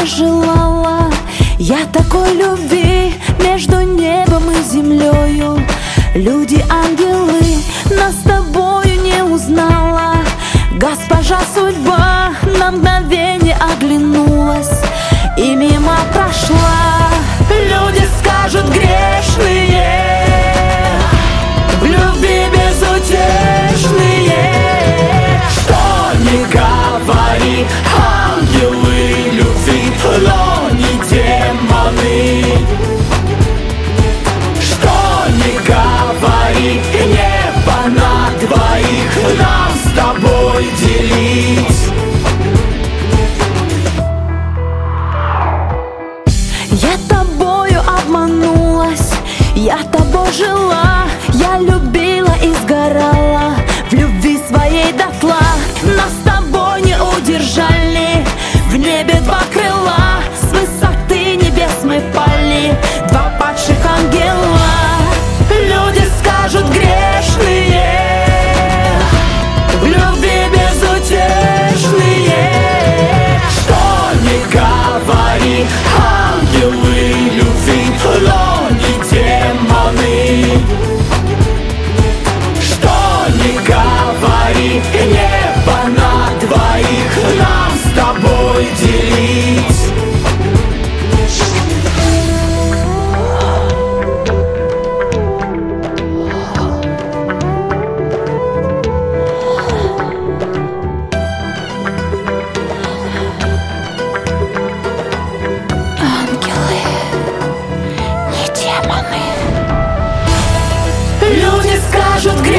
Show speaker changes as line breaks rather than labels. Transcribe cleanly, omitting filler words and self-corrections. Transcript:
желала я такой любви между небом и землею. Люди, ангелы, нас с тобою не узнала. Госпожа судьба на мгновение оглянулась и мимо прошла. Люди скажут грешные, в любви безутешные.
Что не говори, ангелы любви, но не демоны. Что не говори, небо на двоих нам с тобой делить.
Я тобою обманулась, я тобой жила, я любила и сгорала в любви своей дотла. Нас с тобой не удержали, в небе два крыла, с высоты небес мы пали, два падших ангела. Люди скажут грешные, в любви безутешные.
Что не говори, ангелы любви, но не демоны. Что не говори, небо на двоих нам с тобой делить.
Ангелы, не демоны.
Люди скажут грешные,